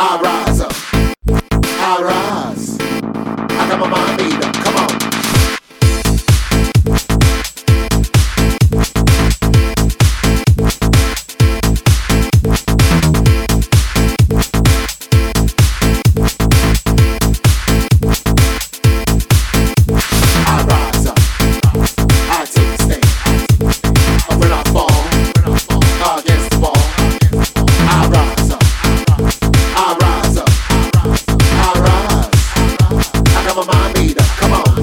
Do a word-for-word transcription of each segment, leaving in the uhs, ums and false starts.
I rise up, I rise. I got my mind made up, come on. I rise up, I take a stand. When I fall against the wall, I rise up, I rise up, I rise. I got my mind made up, come on.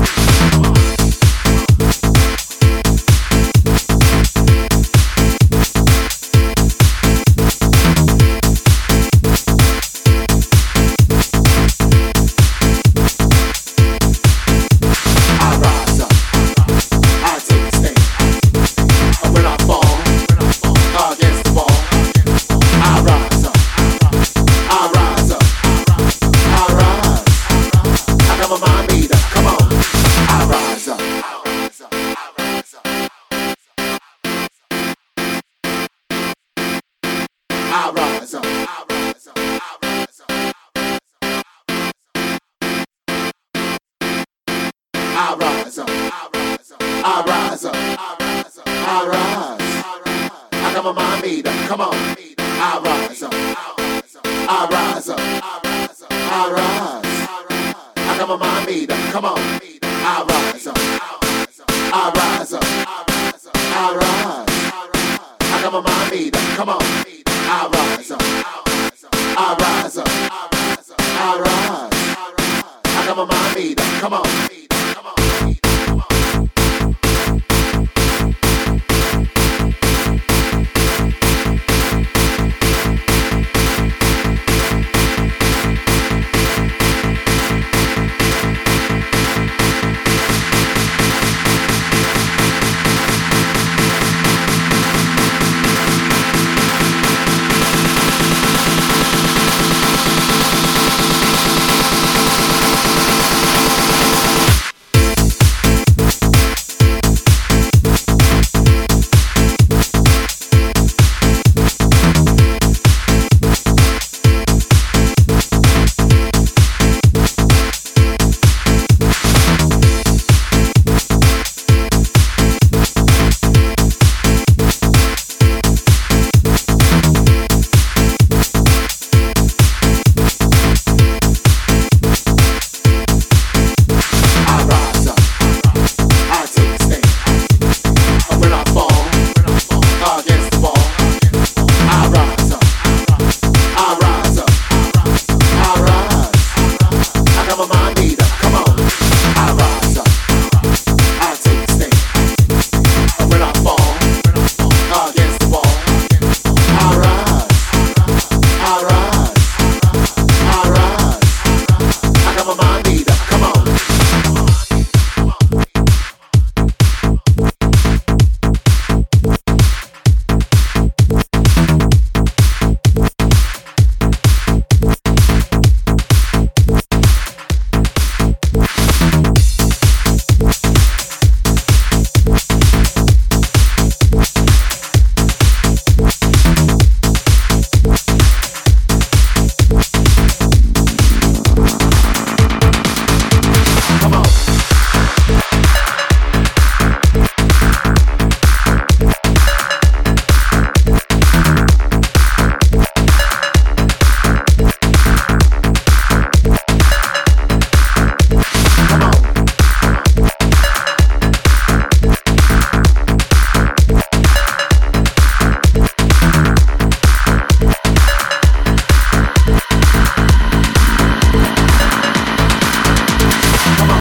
I rise up, I take a stand. When I fall against the wall, I rise up, I rise up, I rise. I got my mind made up, come on. I rise up, I rise up, I rise up. I rise up, I rise up, I rise up. I rise up, I rise up, I rise up, I rise up, I rise. I got my mind made up, come on. I rise up, I rise up, I rise up, I rise. I got my mind made up, come on. I rise up, I rise up, I rise. I got my mind made up, come on. I rise up, I rise up, I rise. I got my mind made up, come on.